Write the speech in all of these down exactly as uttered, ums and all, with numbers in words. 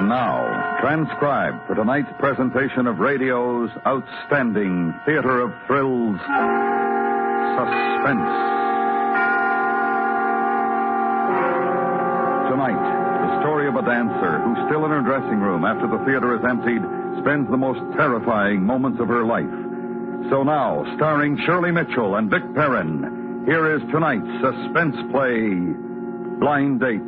And now, transcribed for tonight's presentation of radio's outstanding theater of thrills, Suspense. Tonight, the story of a dancer who, still in her dressing room after the theater is emptied, spends the most terrifying moments of her life. So now, starring Shirley Mitchell and Vic Perrin, here is tonight's suspense play, Blind Date.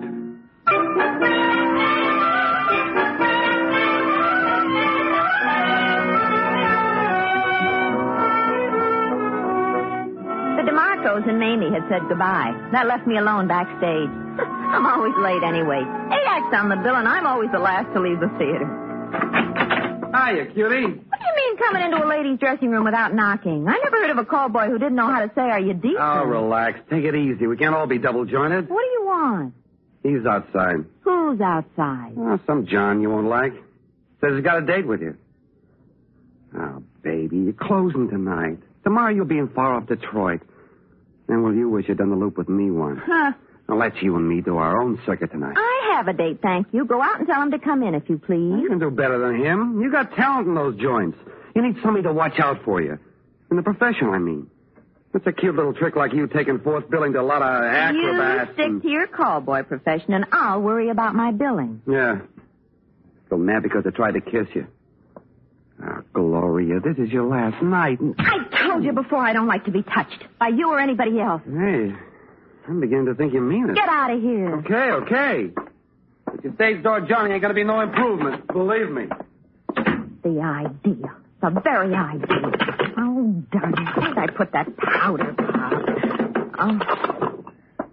The DeMarcos and Mamie had said goodbye. That left me alone backstage. I'm always late anyway. Eight acts on the bill, and I'm always the last to leave the theater. Hiya, cutie. What do you mean coming into a lady's dressing room without knocking? I never heard of a call boy who didn't know how to say, are you decent? Oh, relax. Take it easy. We can't all be double-jointed. What do you want? He's outside. Who's outside? Oh, some John you won't like. Says he's got a date with you. Oh, baby, you're closing tonight. Tomorrow you'll be in far-off Detroit. Then will you wish you'd done the loop with me once? Huh. Now, let's you and me do our own circuit tonight. I have a date, thank you. Go out and tell him to come in, if you please. You can do better than him. You got talent in those joints. You need somebody to watch out for you. In the profession, I mean. It's a cute little trick like you taking fourth billing to a lot of acrobats. You stick and... to your call boy profession, and I'll worry about my billing. Yeah. Still mad because I tried to kiss you. Ah, Gloria, this is your last night. I told you before I don't like to be touched by you or anybody else. Hey, I'm beginning to think you mean it. Get out of here. Okay, okay. With your stage door Johnny ain't going to be no improvement. Believe me. The idea. The very idea. Oh, darn it. Where'd I put that powder puff?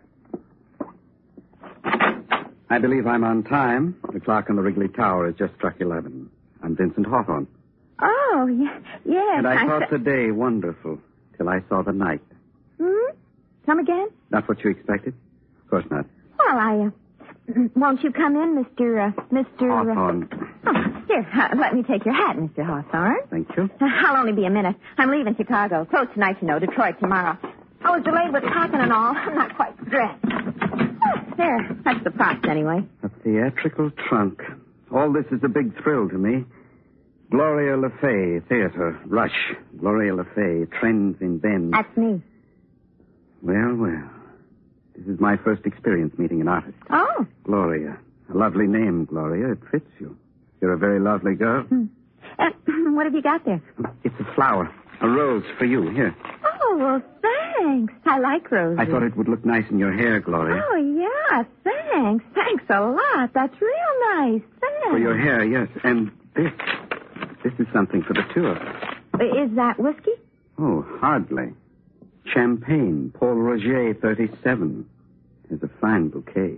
Oh. I believe I'm on time. The clock on the Wrigley Tower has just struck eleven. I'm Vincent Hawthorne. Oh, yeah, yes. And I, I thought the day wonderful till I saw the night. Hmm? Come again? Not what you expected? Of course not. Well, I, uh, won't you come in, Mister, uh, Mister... Hawthorne. Uh, oh, here, uh, let me take your hat, Mister Hawthorne. Thank you. Uh, I'll only be a minute. I'm leaving Chicago. Close tonight, you know, Detroit tomorrow. I was delayed with packing and all. I'm not quite dressed. Oh, there, that's the props anyway. A theatrical trunk. All this is a big thrill to me. Gloria Le Fay, theater, Rush. Gloria Le Fay, trends in Bend. That's me. Well, well. This is my first experience meeting an artist. Oh. Gloria. A lovely name, Gloria. It fits you. You're a very lovely girl. Hmm. Uh, what have you got there? It's a flower. A rose for you. Here. Oh, well, thanks. I like roses. I thought it would look nice in your hair, Gloria. Oh, yeah, thanks. Thanks a lot. That's real nice. Thanks. For your hair, yes. And this. This is something for the two of us. Is that whiskey? Oh, hardly. Champagne, Paul Roger, thirty-seven. It's a fine bouquet.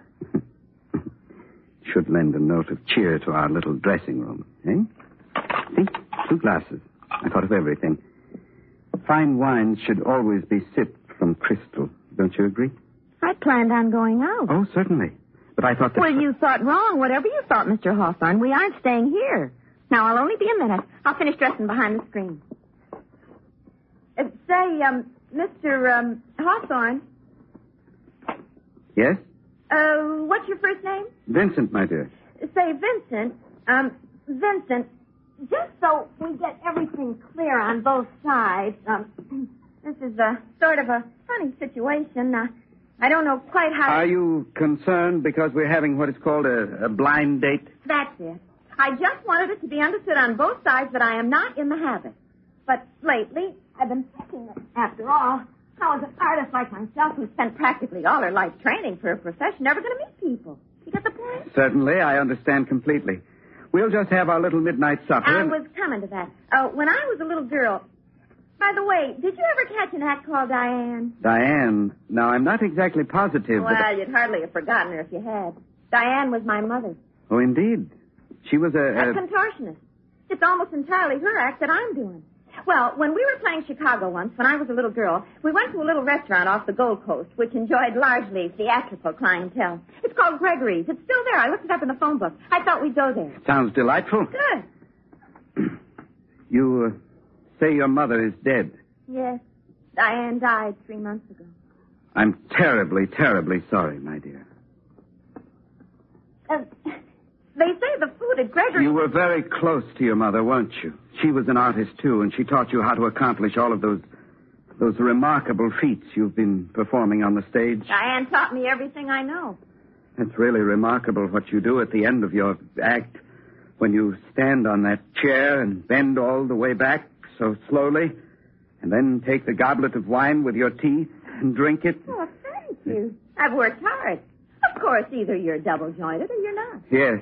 Should lend a note of cheer to our little dressing room, eh? See? Two glasses. I thought of everything. Fine wines should always be sipped from crystal. Don't you agree? I planned on going out. Oh, certainly. But I thought that... Well, you thought wrong. Whatever you thought, Mister Hawthorne, we aren't staying here. Now, I'll only be a minute. I'll finish dressing behind the screen. Uh, say, um, Mister Um, Hawthorne. Yes? Uh, what's your first name? Vincent, my dear. Say, Vincent. Um, Vincent, just so we get everything clear on both sides, um, this is a sort of a funny situation. Uh, I don't know quite how... Are you concerned because we're having what is called a, a blind date? That's it. I just wanted it to be understood on both sides that I am not in the habit. But lately, I've been thinking that, after all, how is an artist like myself who spent practically all her life training for a profession never going to meet people? You get the point? Certainly, I understand completely. We'll just have our little midnight supper. I and... was coming to that. Uh, when I was a little girl... By the way, did you ever catch an act called Diane? Diane. Now, I'm not exactly positive. Well, but... you'd hardly have forgotten her if you had. Diane was my mother. Oh, indeed. She was a... A a... contortionist. It's almost entirely her act that I'm doing. Well, when we were playing Chicago once, when I was a little girl, we went to a little restaurant off the Gold Coast, which enjoyed largely theatrical clientele. It's called Gregory's. It's still there. I looked it up in the phone book. I thought we'd go there. Sounds delightful. Good. You uh, say your mother is dead. Yes. Diane died three months ago. I'm terribly, terribly sorry, my dear. Uh, They say the food at Gregory's... You were very close to your mother, weren't you? She was an artist, too, and she taught you how to accomplish all of those those remarkable feats you've been performing on the stage. Diane taught me everything I know. It's really remarkable what you do at the end of your act when you stand on that chair and bend all the way back so slowly and then take the goblet of wine with your teeth and drink it. Oh, thank you. I've worked hard. Of course, either you're double-jointed or you're not. Yes.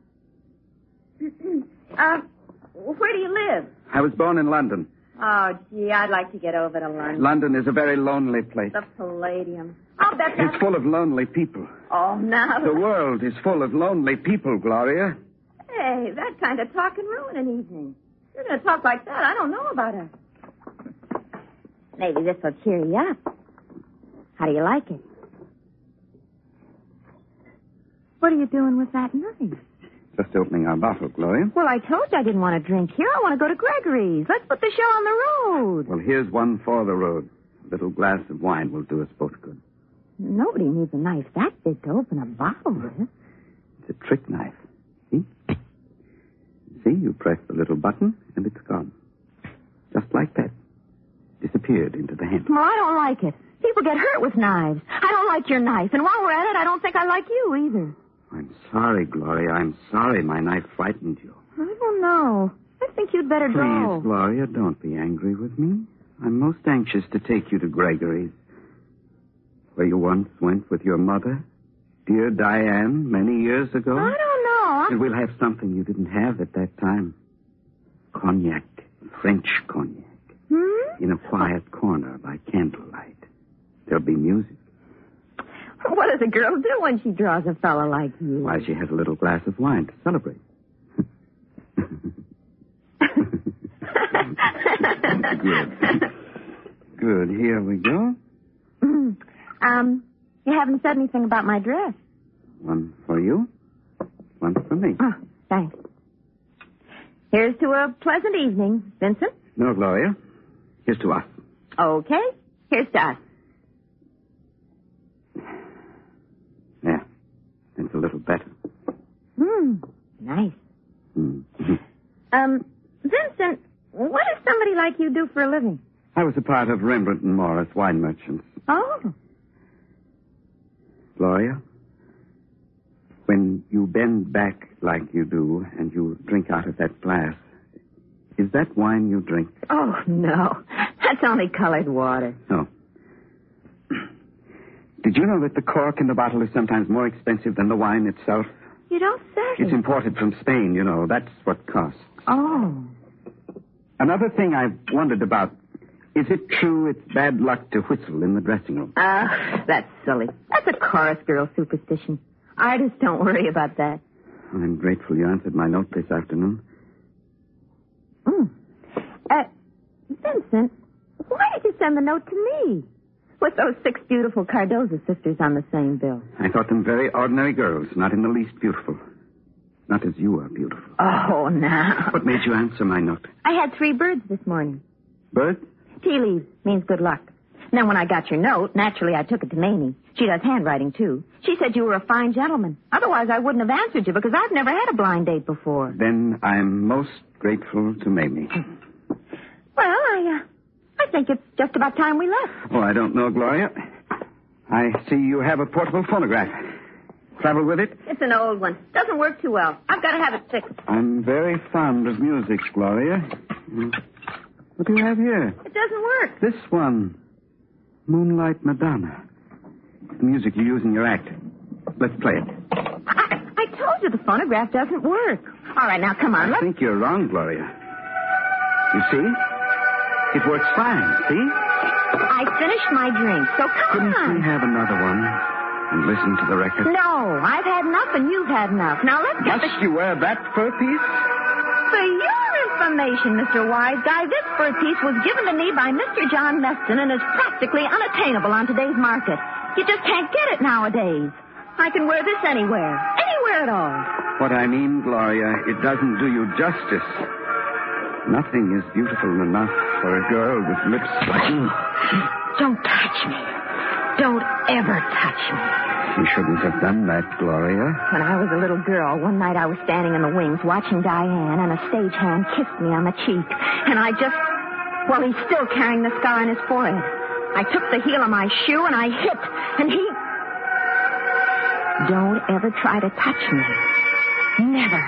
uh, where do you live? I was born in London. Oh, gee, I'd like to get over to London. London is a very lonely place. The Palladium. I'll bet that's... It's full of lonely people. Oh, now... The world is full of lonely people, Gloria. Hey, that kind of talk can ruin an evening. If you're going to talk like that, I don't know about us. Maybe this will cheer you up. How do you like it? What are you doing with that knife? Just opening our bottle, Gloria. Well, I told you I didn't want to drink here. I want to go to Gregory's. Let's put the show on the road. Well, here's one for the road. A little glass of wine will do us both good. Nobody needs a knife that big to open a bottle with. It's a trick knife. See? See, you press the little button, and it's gone. Just like that. Disappeared into the handle. Well, I don't like it. People get hurt with knives. I don't like your knife. And while we're at it, I don't think I like you either. I'm sorry, Gloria. I'm sorry my knife frightened you. I don't know. I think you'd better Please, go. Gloria, don't be angry with me. I'm most anxious to take you to Gregory's, where you once went with your mother, dear Diane, many years ago. I don't know. And we'll have something you didn't have at that time. Cognac, French cognac. Hmm? In a quiet corner by candlelight. There'll be music. What does a girl do when she draws a fellow like you? Why, she has a little glass of wine to celebrate. Good. Good. Here we go. um, you haven't said anything about my dress. One for you. One for me. Oh, thanks. Here's to a pleasant evening, Vincent. No, Gloria. Here's to us. Okay. Here's to us. Yeah. That's a little better. Hmm. Nice. Mm-hmm. Um, Vincent, what does somebody like you do for a living? I was a part of Rembrandt and Morris wine merchants. Oh. Gloria, when you bend back like you do and you drink out of that glass, is that wine you drink? Oh, no. That's only colored water. No. Did you know that the cork in the bottle is sometimes more expensive than the wine itself? You don't say. It's imported from Spain, you know. That's what costs. Oh. Another thing I've wondered about, is it true it's bad luck to whistle in the dressing room? Ah, uh, that's silly. That's a chorus girl superstition. Artists don't worry about that. I'm grateful you answered my note this afternoon. Mm. Uh, Vincent, why did you send the note to me? With those six beautiful Cardoza sisters on the same bill. I thought them very ordinary girls, not in the least beautiful. Not as you are beautiful. Oh, now. What made you answer my note? I had three birds this morning. Birds? Tea leaves means good luck. And then when I got your note, naturally I took it to Mamie. She does handwriting, too. She said you were a fine gentleman. Otherwise, I wouldn't have answered you because I've never had a blind date before. Then I'm most grateful to Mamie. Well, I, uh, I think it's just about time we left. Oh, I don't know, Gloria. I see you have a portable phonograph. Travel with it? It's an old one. Doesn't work too well. I've got to have it fixed. I'm very fond of music, Gloria. What do you have here? It doesn't work. This one. Moonlight Madonna. The music you use in your act. Let's play it. I, I told you the phonograph doesn't work. All right, now come on. I let's... think you're wrong, Gloria. You see? It works fine, see? I finished my drink, so come Couldn't on. we have another one and listen to the record? No, I've had enough and you've had enough. Now let's get Must the... you wear that fur piece? For your information, Mister Wise Guy, this fur piece was given to me by Mister John Meston and is practically unattainable on today's market. You just can't get it nowadays. I can wear this anywhere. Anywhere at all. What I mean, Gloria, it doesn't do you justice. Nothing is beautiful enough for a girl with lips like... Don't touch me. Don't ever touch me. You shouldn't have done that, Gloria. When I was a little girl, one night I was standing in the wings watching Diane, and a stagehand kissed me on the cheek. And I just... Well, he's still carrying the scar on his forehead. I took the heel of my shoe, and I hit, and he... Don't ever try to touch me. Never.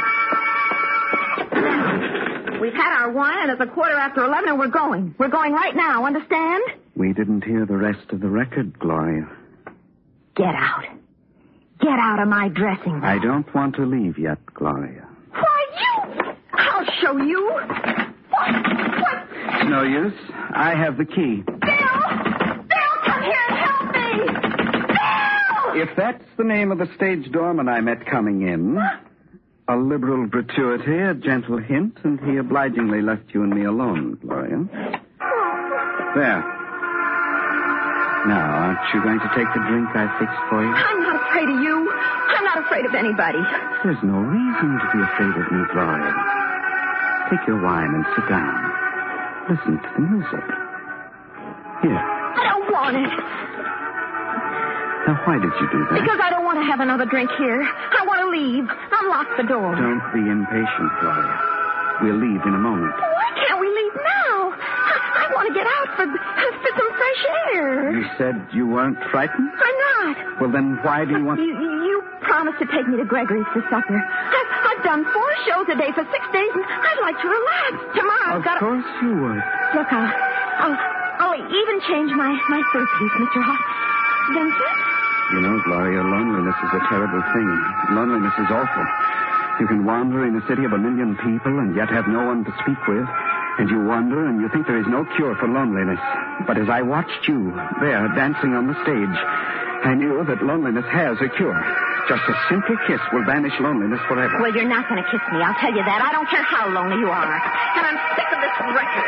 We've had our wine, and it's a quarter after eleven, and we're going. We're going right now, understand? We didn't hear the rest of the record, Gloria. Get out. Get out of my dressing room. I don't want to leave yet, Gloria. Why, you... I'll show you. What? What? It's no use. I have the key. Bill! Bill, come here and help me! Bill! If that's the name of the stage doorman I met coming in, a liberal gratuity, a gentle hint, and he obligingly left you and me alone, Gloria. There. Now, aren't you going to take the drink I fixed for you? I'm not afraid of you. I'm not afraid of anybody. There's no reason to be afraid of me, Gloria. Take your wine and sit down. Listen to the music. Here. I don't want it. Now, why did you do that? Because I don't want to have another drink here. I want to leave. Unlock the door. Don't be impatient, Gloria. We'll leave in a moment. Why can't we leave now? I, I want to get out for, for some fresh air. You said you weren't frightened? I'm not. Well, then why do you want... You, you promised to take me to Gregory's for supper. I've, I've done four shows a day for six days, and I'd like to relax. Tomorrow I've Of got... course you would. Look, I'll, I'll, I'll even change my, my fur piece, Mister Hawk. Vincent? You know, Gloria, loneliness is a terrible thing. Loneliness is awful. You can wander in a city of a million people and yet have no one to speak with. And you wonder and you think there is no cure for loneliness. But as I watched you there dancing on the stage, I knew that loneliness has a cure. Just a simple kiss will banish loneliness forever. Well, you're not going to kiss me. I'll tell you that. I don't care how lonely you are. And I'm sick of this record.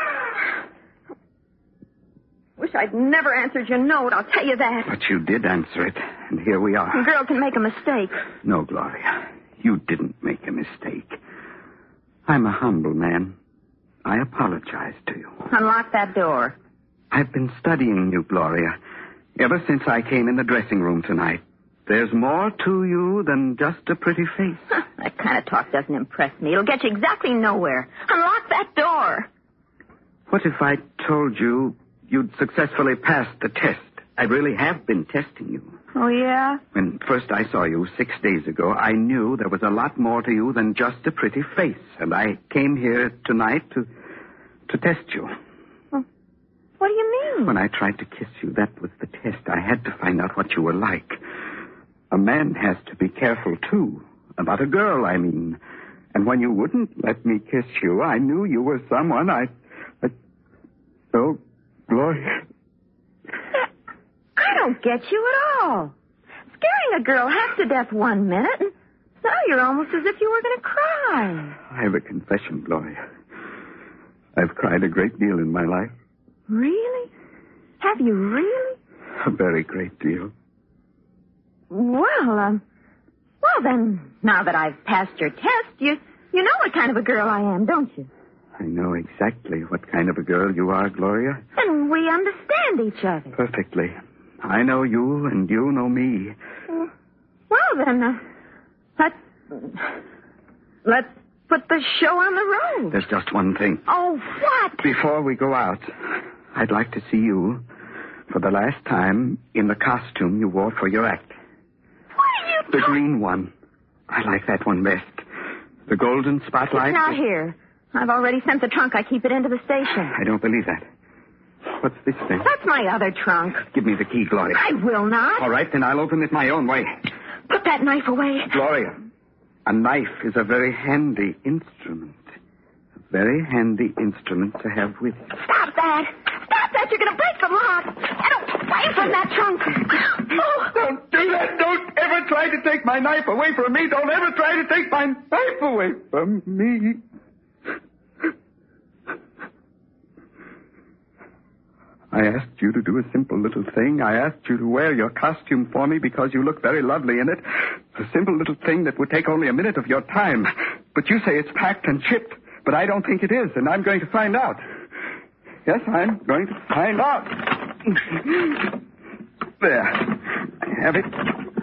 Wish I'd never answered your note. I'll tell you that. But you did answer it, and here we are. A girl can make a mistake. No, Gloria. You didn't make a mistake. I'm a humble man. I apologize to you. Unlock that door. I've been studying you, Gloria, ever since I came in the dressing room tonight. There's more to you than just a pretty face. Huh, that kind of talk doesn't impress me. It'll get you exactly nowhere. Unlock that door. What if I told you you'd successfully passed the test? I really have been testing you. Oh, yeah? When first I saw you six days ago, I knew there was a lot more to you than just a pretty face. And I came here tonight to to test you. Well, what do you mean? When I tried to kiss you, that was the test. I had to find out what you were like. A man has to be careful, too. About a girl, I mean. And when you wouldn't let me kiss you, I knew you were someone I... I so, Gloria... I don't get you at all. Scaring a girl half to death one minute, and now you're almost as if you were going to cry. I have a confession, Gloria. I've cried a great deal in my life. Really? Have you really? A very great deal. Well, um, well then, now that I've passed your test, you, you know what kind of a girl I am, don't you? I know exactly what kind of a girl you are, Gloria. And we understand each other. Perfectly. I know you, and you know me. Well, then, uh, let's, let's put the show on the road. There's just one thing. Oh, what? Before we go out, I'd like to see you, for the last time, in the costume you wore for your act. What are you The talking... green one. I like that one best. The golden spotlight. It's not here. I've already sent the trunk. I keep it into the station. I don't believe that. What's this thing? That's my other trunk. Give me the key, Gloria. I will not. All right, then I'll open it my own way. Put that knife away. Gloria, a knife is a very handy instrument. A very handy instrument to have with you. Stop that. Stop that. You're going to break the lock. Get away from that trunk. Oh. Don't do that. Don't ever try to take my knife away from me. Don't ever try to take my knife away from me. I asked you to do a simple little thing. I asked you to wear your costume for me because you look very lovely in it. A simple little thing that would take only a minute of your time. But you say it's packed and shipped. But I don't think it is, and I'm going to find out. Yes, I'm going to find out. There. I have it.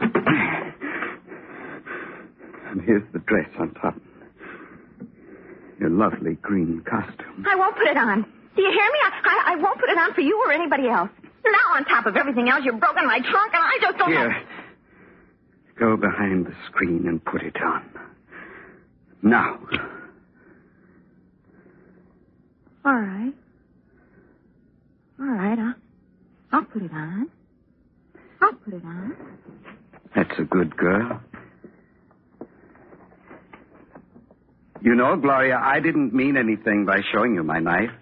And here's the dress on top. Your lovely green costume. I won't put it on. Do you hear me? I, I, I won't put it on for you or anybody else. Now, on top of everything else, you've broken my trunk, and I just don't Here. know... Go behind the screen and put it on. Now. All right. All right, I'll, I'll put it on. I'll put it on. That's a good girl. You know, Gloria, I didn't mean anything by showing you my knife.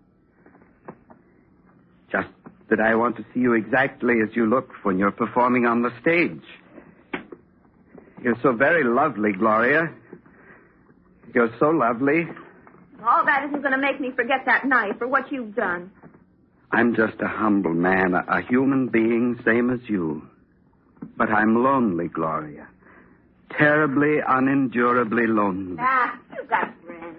Just that I want to see you exactly as you look when you're performing on the stage. You're so very lovely, Gloria. You're so lovely. All that isn't going to make me forget that knife or what you've done. I'm just a humble man, a, a human being, same as you. But I'm lonely, Gloria. Terribly, unendurably lonely. Ah, you've got friends.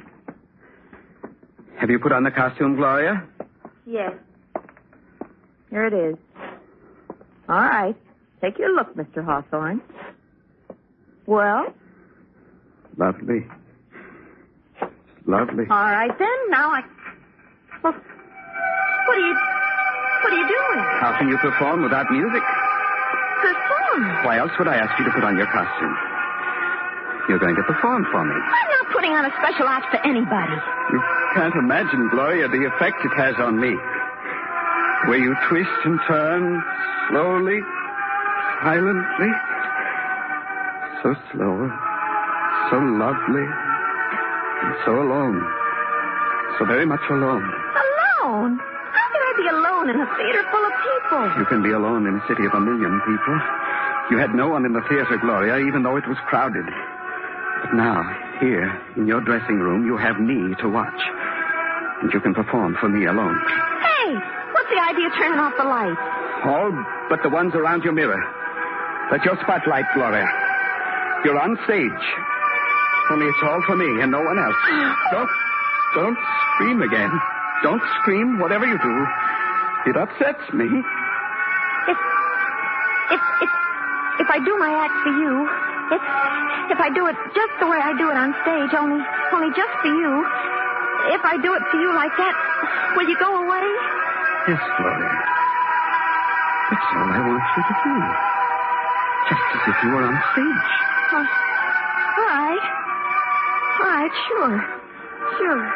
Have you put on the costume, Gloria? Yes. Here it is. All right. Take your look, Mister Hawthorne. Well? Lovely. Lovely. All right, then. Now I... Well, what are you... What are you doing? How can you perform without music? Perform? Why else would I ask you to put on your costume? You're going to perform for me. I'm not putting on a special act for anybody. You can't imagine, Gloria, the effect it has on me. Where you twist and turn, slowly, silently. So slow, so lovely, and so alone. So very much alone. Alone? How can I be alone in a theater full of people? You can be alone in a city of a million people. You had no one in the theater, Gloria, even though it was crowded. But now, here, in your dressing room, you have me to watch. And you can perform for me alone. Hey, what's the idea of turning off the lights? All but the ones around your mirror. That's your spotlight, Gloria. You're on stage. Only it's all for me and no one else. Don't, don't scream again. Don't scream, whatever you do. It upsets me. If, if, if, if I do my act for you, if, if I do it just the way I do it on stage, only, only just for you, if I do it for you like that, will you go away? Yes, Gloria. That's all I want you to do. Just as if you were on stage. Oh, all right. All right, sure. Sure.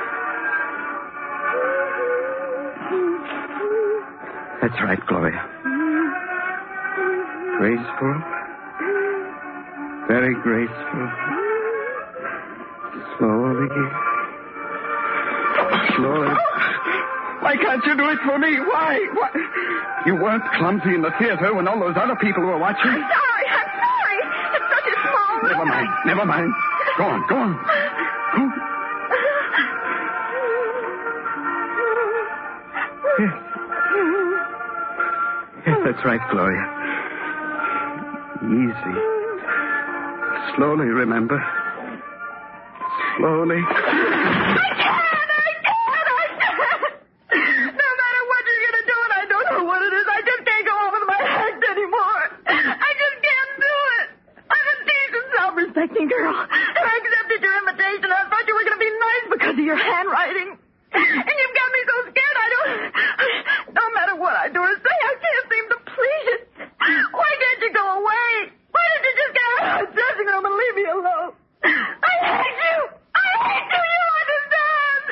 That's right, Gloria. Graceful. Very graceful. Slowly. Slowly. Why can't you do it for me? Why? Why? You weren't clumsy in the theater when all those other people were watching. I'm sorry. I'm sorry. It's such a small room. Never mind. Never mind. Go on. Go on. Go. Yes. Yes, that's right, Gloria. Easy. Slowly, remember. Slowly. I can't! I can't! I can't! No matter what you're going to do, and I don't know what it is, I just can't go on with my act anymore. I just can't do it. I'm a decent, self-respecting girl. And I accepted your invitation. I thought you were going to be nice because of your handwriting. And you've got me so scared I don't... No matter what I do or say, I can't seem to please you. Why can't you go away? Why did you just get out of the dressing room and leave me alone? I hate you! I hate you! You understand?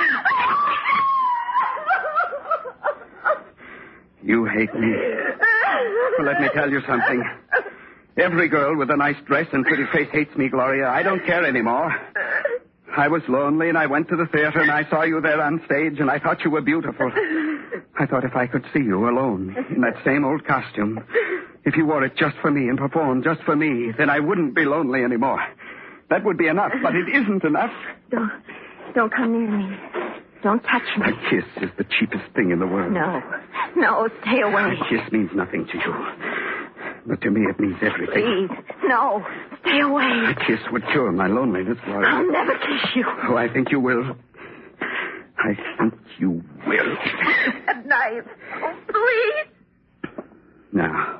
You hate me. Well, let me tell you something. Every girl with a nice dress and pretty face hates me, Gloria. I don't care anymore. I was lonely, and I went to the theater, and I saw you there on stage, and I thought you were beautiful. I thought if I could see you alone in that same old costume, if you wore it just for me and performed just for me, then I wouldn't be lonely anymore. That would be enough, but it isn't enough. Don't, don't come near me. Don't touch me. A kiss is the cheapest thing in the world. No, no, stay away. A kiss means nothing to you. But to me, it means everything. Please, no, stay away. A kiss would cure my loneliness, Gloria. I'll never kiss you. Oh, I think you will. I think you will. That knife. Oh, please. Now.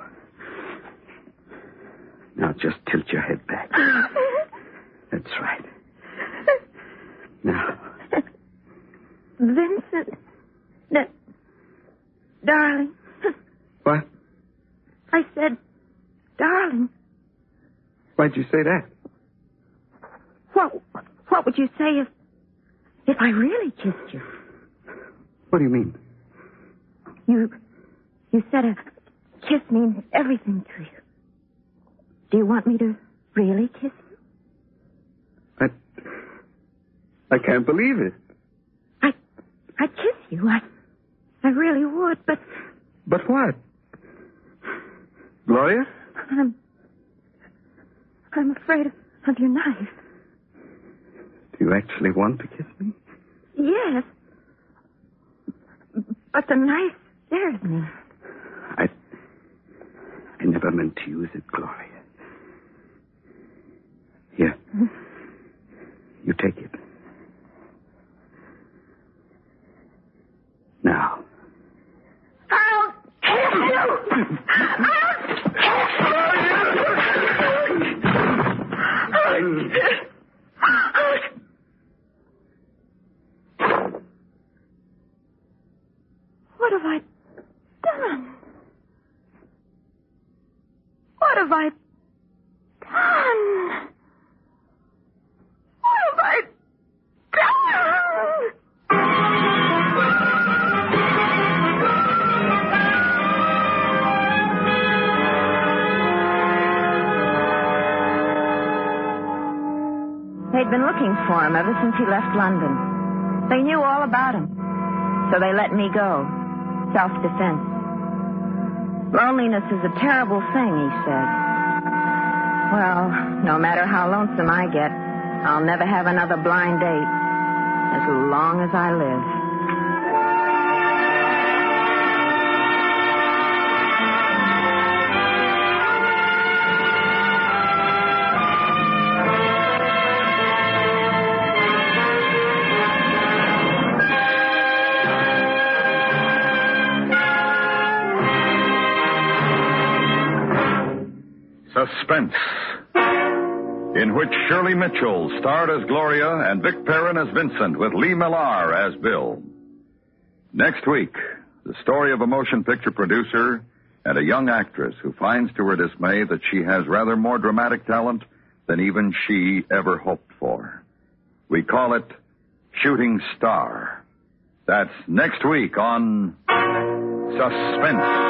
Now just tilt your head back. That's right. Now. Vincent. Da- darling. What? I said, darling. Why'd you say that? What, what would you say if, if I really kissed you? What do you mean? You, you said a kiss means everything to you. Do you want me to really kiss you? I, I can't believe it. I, I'd kiss you. I, I really would, but... But what? Gloria? I'm, I'm afraid of, of your knife. Do you actually want to kiss me? Yes. But the knife scares me. I, I never meant to use it, Gloria. Here. You take it. Now. I'll kill you! What have I done? What have I done? What have I done? They'd been looking for him ever since he left London. They knew all about him, so they let me go. Self-defense. Loneliness is a terrible thing, he said. Well, no matter how lonesome I get, I'll never have another blind date as long as I live. Suspense, in which Shirley Mitchell starred as Gloria and Vic Perrin as Vincent, with Lee Millar as Bill. Next week, the story of a motion picture producer and a young actress who finds to her dismay that she has rather more dramatic talent than even she ever hoped for. We call it Shooting Star. That's next week on Suspense.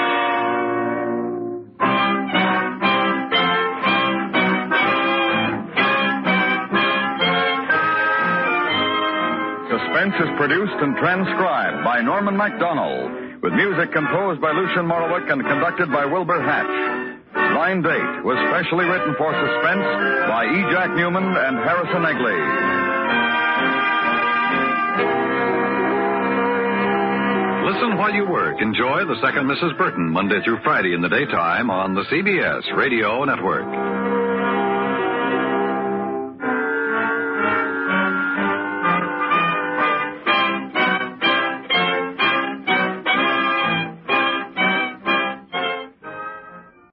Suspense is produced and transcribed by Norman MacDonald, with music composed by Lucian Morowick and conducted by Wilbur Hatch. Blind Date was specially written for Suspense by E. Jack Newman and Harrison Egley. Listen while you work. Enjoy The Second Missus Burton, Monday through Friday in the daytime on the C B S Radio Network.